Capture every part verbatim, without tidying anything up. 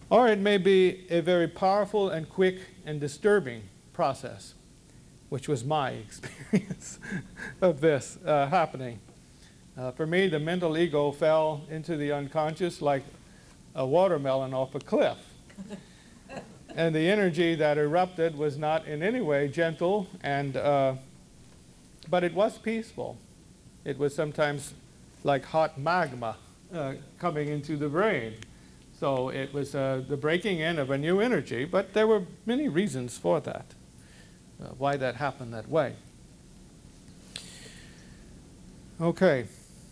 Or it may be a very powerful and quick and disturbing process, which was my experience of this uh, happening. Uh, for me, the mental ego fell into the unconscious like a watermelon off a cliff. And the energy that erupted was not in any way gentle, and, uh, but it was peaceful. It was sometimes like hot magma uh, coming into the brain. So it was uh, the breaking in of a new energy, but there were many reasons for that, uh, why that happened that way. Okay.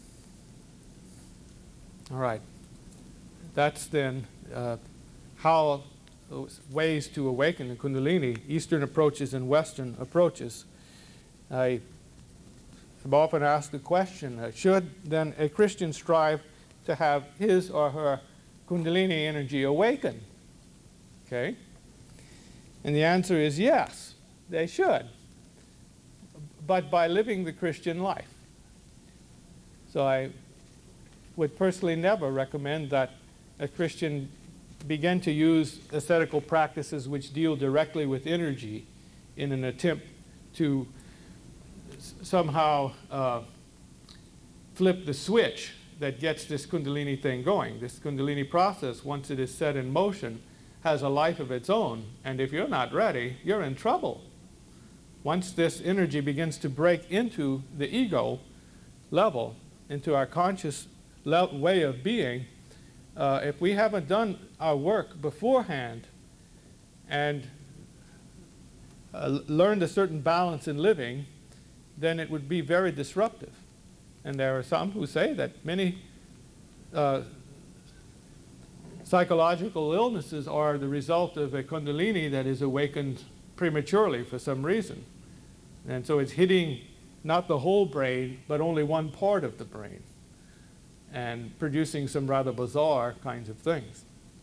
All right. That's then uh, how ways to awaken the Kundalini, Eastern approaches and Western approaches. I have often asked the question, uh, should then a Christian strive to have his or her Kundalini energy awaken? Okay? And the answer is yes, they should, but by living the Christian life. So I would personally never recommend that a Christian begin to use ascetical practices which deal directly with energy in an attempt to somehow uh, flip the switch that gets this Kundalini thing going. This Kundalini process, once it is set in motion, has a life of its own, and if you're not ready, you're in trouble. Once this energy begins to break into the ego level, into our conscious way of being, uh, if we haven't done our work beforehand and uh, learned a certain balance in living, then it would be very disruptive. And there are some who say that many uh, psychological illnesses are the result of a Kundalini that is awakened prematurely for some reason. And so it's hitting not the whole brain, but only one part of the brain, and producing some rather bizarre kinds of things.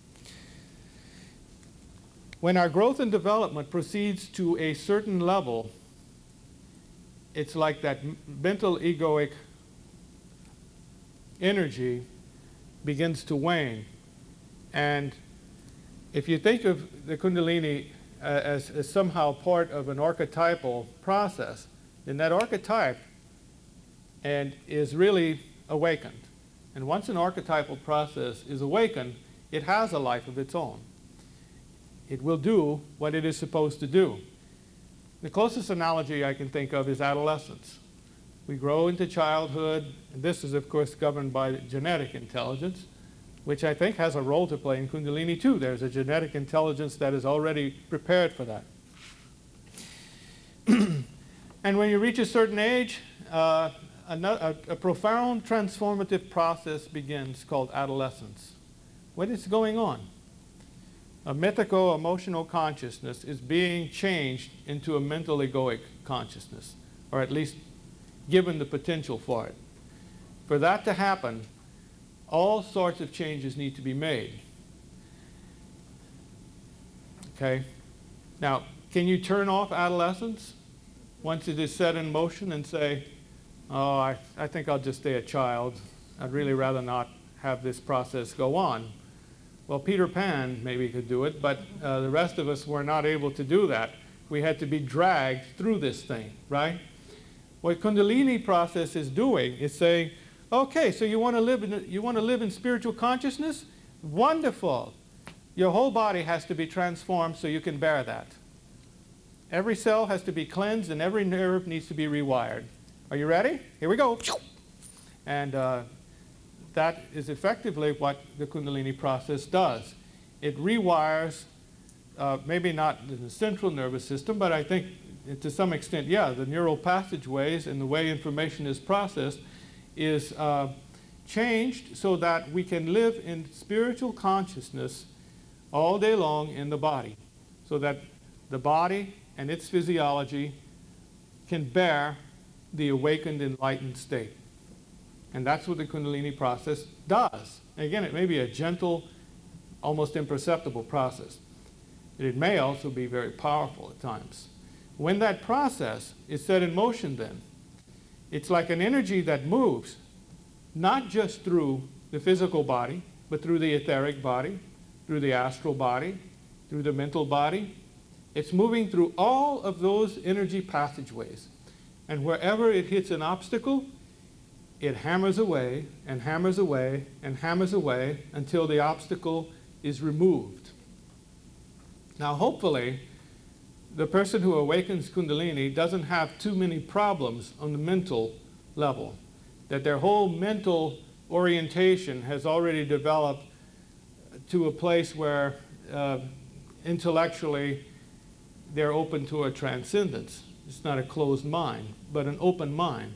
When our growth and development proceeds to a certain level, it's like that mental egoic energy begins to wane. And if you think of the Kundalini uh, as, as somehow part of an archetypal process, then that archetype and is really awakened. And once an archetypal process is awakened, it has a life of its own. It will do what it is supposed to do. The closest analogy I can think of is adolescence. We grow into childhood, and this is of course governed by genetic intelligence, which I think has a role to play in Kundalini too. There's a genetic intelligence that is already prepared for that. And when you reach a certain age, uh, a, a, a profound transformative process begins called adolescence. What is going on? A mythico-emotional consciousness is being changed into a mental egoic consciousness, or at least given the potential for it. For that to happen, all sorts of changes need to be made. Okay? Now, can you turn off adolescence once it is set in motion and say, oh, I, I think I'll just stay a child. I'd really rather not have this process go on. Well, Peter Pan maybe could do it, but uh, the rest of us were not able to do that. We had to be dragged through this thing, right? What Kundalini process is doing is saying, okay, so you want to live in, you want to live in spiritual consciousness? Wonderful. Your whole body has to be transformed so you can bear that. Every cell has to be cleansed and every nerve needs to be rewired. Are you ready? Here we go. And uh, that is effectively what the Kundalini process does. It rewires, uh, maybe not the central nervous system, but I think to some extent, yeah, the neural passageways and the way information is processed is uh, changed so that we can live in spiritual consciousness all day long in the body, so that the body and its physiology can bear the awakened, enlightened state. And that's what the Kundalini process does. And again, it may be a gentle, almost imperceptible process. And it may also be very powerful at times. When that process is set in motion then, it's like an energy that moves, not just through the physical body, but through the etheric body, through the astral body, through the mental body. It's moving through all of those energy passageways. And wherever it hits an obstacle, it hammers away and hammers away and hammers away until the obstacle is removed. Now, hopefully, the person who awakens Kundalini doesn't have too many problems on the mental level, that their whole mental orientation has already developed to a place where uh, intellectually they're open to a transcendence. It's not a closed mind, but an open mind.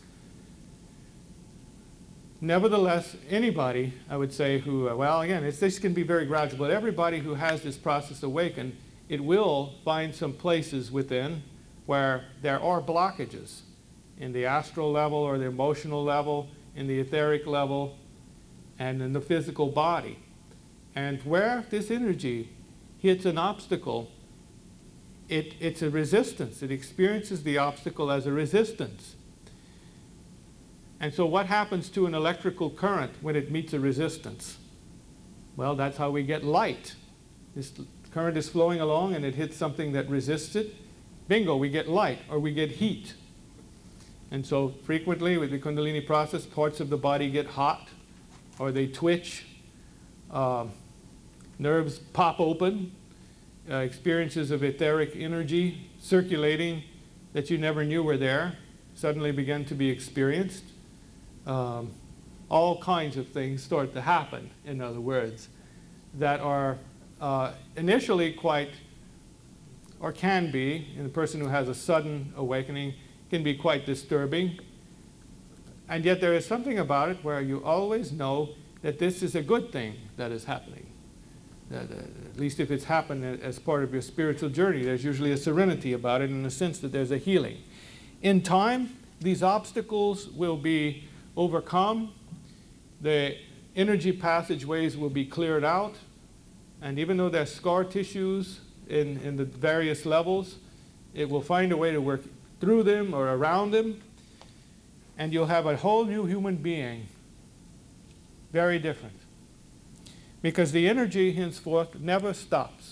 Nevertheless, anybody, I would say, who, uh, well, again, it's, this can be very gradual, but everybody who has this process awakened, it will find some places within where there are blockages in the astral level or the emotional level, in the etheric level, and in the physical body. And where this energy hits an obstacle, it, it's a resistance. It experiences the obstacle as a resistance. And so what happens to an electrical current when it meets a resistance? Well, that's how we get light. This current is flowing along and it hits something that resists it. Bingo, we get light or we get heat. And so frequently with the Kundalini process, parts of the body get hot or they twitch. Uh, nerves pop open. Uh, experiences of etheric energy circulating that you never knew were there suddenly begin to be experienced. Um, all kinds of things start to happen, in other words, that are uh, initially quite, or can be, in a person who has a sudden awakening, can be quite disturbing. And yet there is something about it where you always know that this is a good thing that is happening. That, uh, at least if it's happened as part of your spiritual journey, there's usually a serenity about it in the sense that there's a healing. In time, these obstacles will be overcome, the energy passageways will be cleared out, and even though there's scar tissues in, in the various levels, it will find a way to work through them or around them, and you'll have a whole new human being, very different. Because the energy henceforth never stops.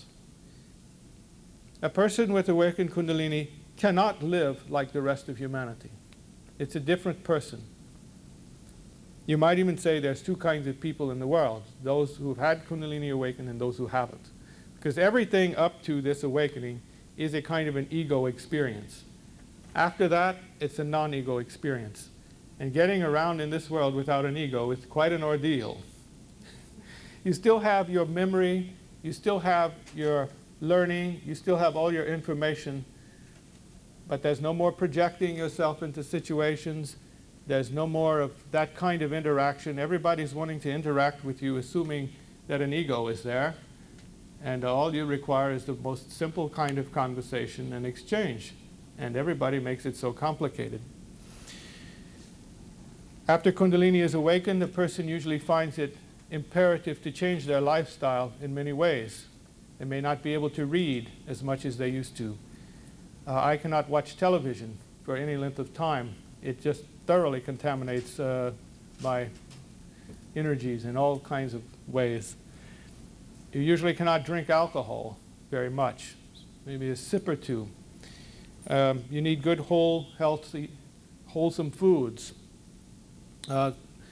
A person with awakened Kundalini cannot live like the rest of humanity. It's a different person. You might even say there's two kinds of people in the world, those who've had Kundalini awakened and those who haven't. Because everything up to this awakening is a kind of an ego experience. After that, it's a non-ego experience. And getting around in this world without an ego is quite an ordeal. You still have your memory, you still have your learning, you still have all your information, but there's no more projecting yourself into situations. There's no more of that kind of interaction. Everybody's wanting to interact with you, assuming that an ego is there. And all you require is the most simple kind of conversation and exchange. And everybody makes it so complicated. After Kundalini is awakened, the person usually finds it imperative to change their lifestyle in many ways. They may not be able to read as much as they used to. Uh, I cannot watch television for any length of time. It just thoroughly contaminates uh, my energies in all kinds of ways. You usually cannot drink alcohol very much, maybe a sip or two. Um, you need good, whole, healthy, wholesome foods. Uh,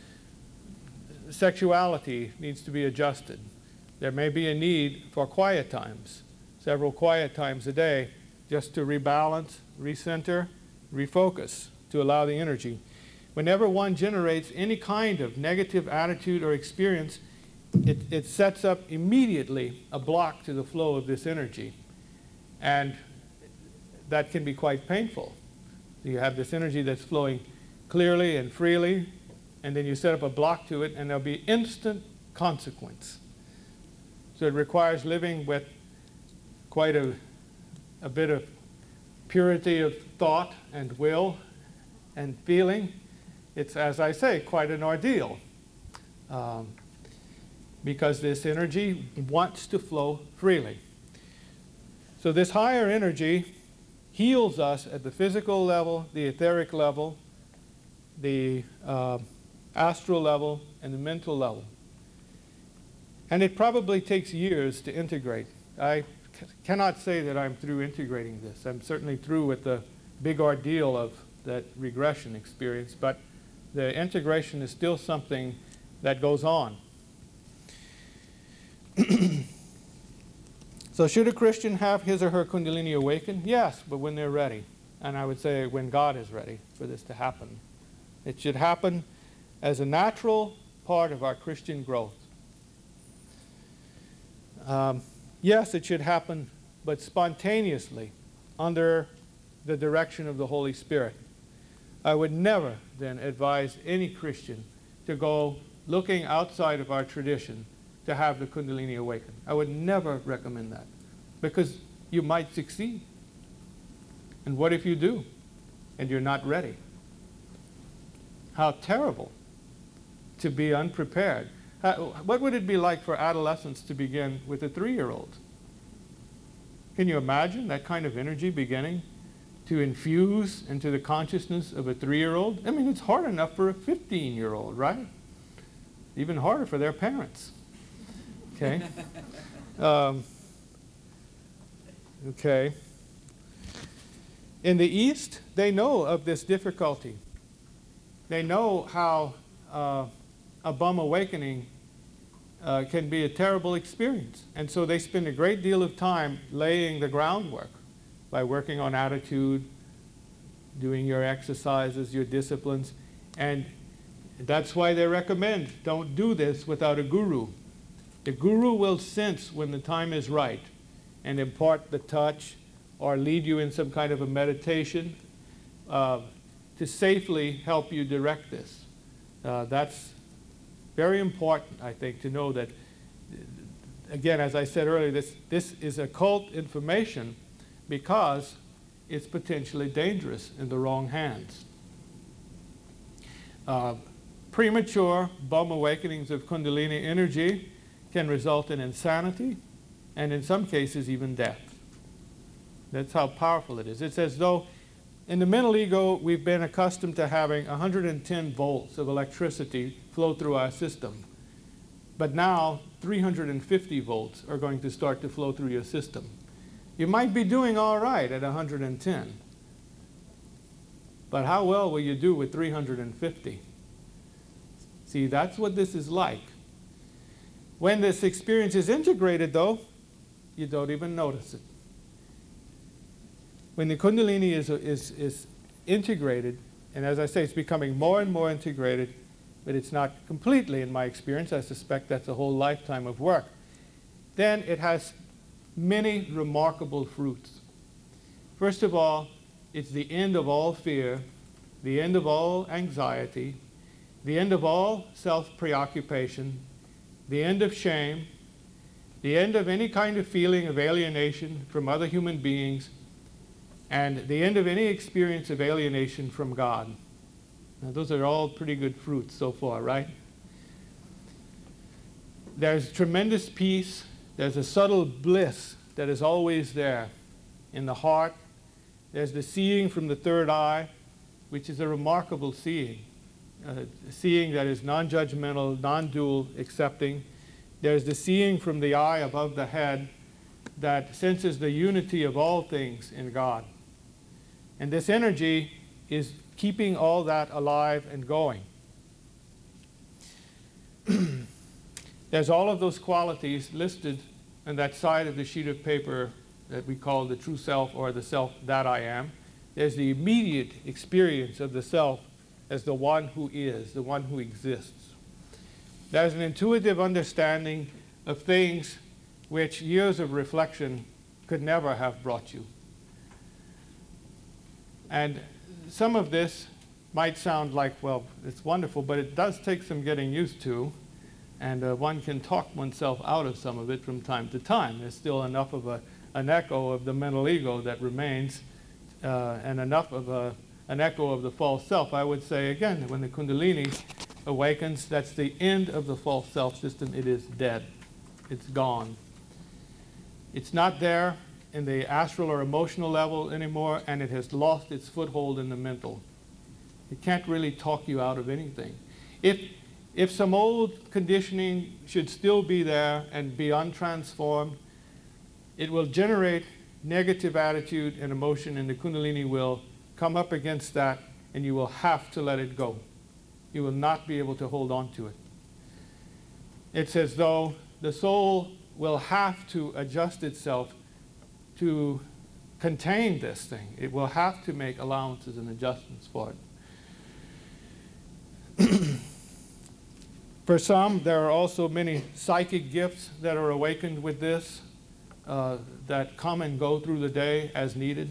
sexuality needs to be adjusted. There may be a need for quiet times, several quiet times a day, just to rebalance, recenter, refocus, to allow the energy. Whenever one generates any kind of negative attitude or experience, it, it sets up immediately a block to the flow of this energy. And that can be quite painful. You have this energy that's flowing clearly and freely, and then you set up a block to it, and there'll be instant consequence. So it requires living with quite a, a bit of purity of thought and will and feeling. It's, as I say, quite an ordeal. Um, because this energy wants to flow freely. So this higher energy heals us at the physical level, the etheric level, the uh, astral level, and the mental level. And it probably takes years to integrate. I c- cannot say that I'm through integrating this. I'm certainly through with the big ordeal of that regression experience, but the integration is still something that goes on. So should a Christian have his or her Kundalini awakened? Yes, but when they're ready. And I would say when God is ready for this to happen. It should happen as a natural part of our Christian growth. Um, yes, it should happen, but spontaneously, under the direction of the Holy Spirit. I would never then advise any Christian to go looking outside of our tradition to have the Kundalini awaken. I would never recommend that, because you might succeed. And what if you do and you're not ready? How terrible to be unprepared. How, what would it be like for adolescents to begin with a three-year-old? Can you imagine that kind of energy beginning to infuse into the consciousness of a three-year-old? I mean, it's hard enough for a fifteen-year-old, right? Even harder for their parents. Okay? Um, okay. In the East, they know of this difficulty. They know how uh, a bum awakening uh, can be a terrible experience. And so they spend a great deal of time laying the groundwork by working on attitude, doing your exercises, your disciplines. And that's why they recommend don't do this without a guru. The guru will sense when the time is right and impart the touch or lead you in some kind of a meditation uh, to safely help you direct this. Uh, that's very important, I think, to know that, again, as I said earlier, this, this is occult information because it's potentially dangerous in the wrong hands. Uh, premature bum awakenings of Kundalini energy can result in insanity and in some cases even death. That's how powerful it is. It's as though in the mental ego we've been accustomed to having one hundred ten volts of electricity flow through our system. But now three hundred fifty volts are going to start to flow through your system. You might be doing all right at one hundred ten. But how well will you do with three hundred fifty? See, that's what this is like. When this experience is integrated, though, you don't even notice it. When the Kundalini is, is, is integrated, and as I say, it's becoming more and more integrated, but it's not completely, in my experience. I suspect that's a whole lifetime of work. Then it has many remarkable fruits. First of all, it's the end of all fear, the end of all anxiety, the end of all self-preoccupation, the end of shame, the end of any kind of feeling of alienation from other human beings, and the end of any experience of alienation from God. Now, those are all pretty good fruits so far, right? There's tremendous peace. There's a subtle bliss that is always there in the heart. There's the seeing from the third eye, which is a remarkable seeing. Uh, seeing that is non-judgmental, non-dual, accepting. There's the seeing from the eye above the head that senses the unity of all things in God. And this energy is keeping all that alive and going. There's all of those qualities listed on that side of the sheet of paper that we call the true self or the self that I am. There's the immediate experience of the self as the one who is, the one who exists. There's an intuitive understanding of things which years of reflection could never have brought you. And some of this might sound like, well, it's wonderful, but it does take some getting used to, and uh, one can talk oneself out of some of it from time to time. There's still enough of a, an echo of the mental ego that remains, uh, and enough of a, an echo of the false self. I would say, again, that when the Kundalini awakens, that's the end of the false self system. It is dead. It's gone. It's not there in the astral or emotional level anymore, and it has lost its foothold in the mental. It can't really talk you out of anything. If, if some old conditioning should still be there and be untransformed, it will generate negative attitude and emotion, and the Kundalini will come up against that, and you will have to let it go. You will not be able to hold on to it. It's as though the soul will have to adjust itself to contain this thing. It will have to make allowances and adjustments for it. For some, there are also many psychic gifts that are awakened with this, uh, that come and go through the day as needed.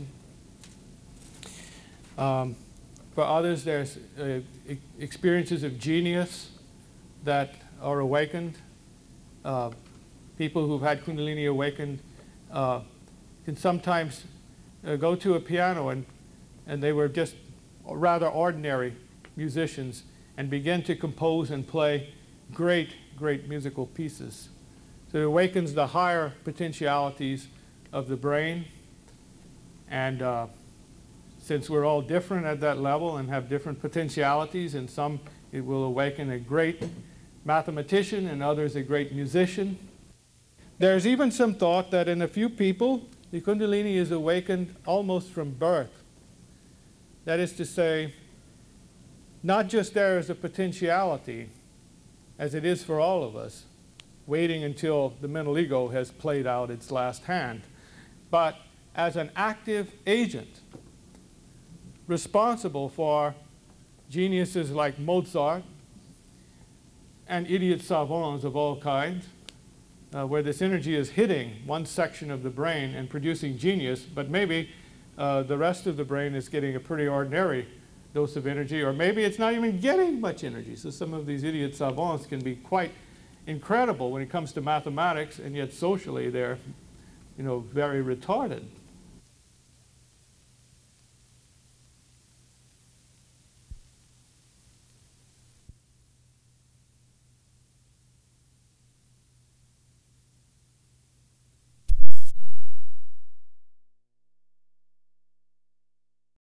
Um, for others, there's uh, e- experiences of genius that are awakened. Uh, people who've had Kundalini awakened uh, can sometimes uh, go to a piano and, and they were just rather ordinary musicians and begin to compose and play great, great musical pieces. So it awakens the higher potentialities of the brain. And uh, since we're all different at that level and have different potentialities, and some it will awaken a great mathematician and others a great musician. There's even some thought that in a few people, the Kundalini is awakened almost from birth. That is to say, not just there as a potentiality, as it is for all of us, waiting until the mental ego has played out its last hand, but as an active agent responsible for geniuses like Mozart and idiot savants of all kinds, uh, where this energy is hitting one section of the brain and producing genius, but maybe uh, the rest of the brain is getting a pretty ordinary dose of energy, or maybe it's not even getting much energy. So some of these idiot savants can be quite incredible when it comes to mathematics, and yet socially they're, you know, very retarded.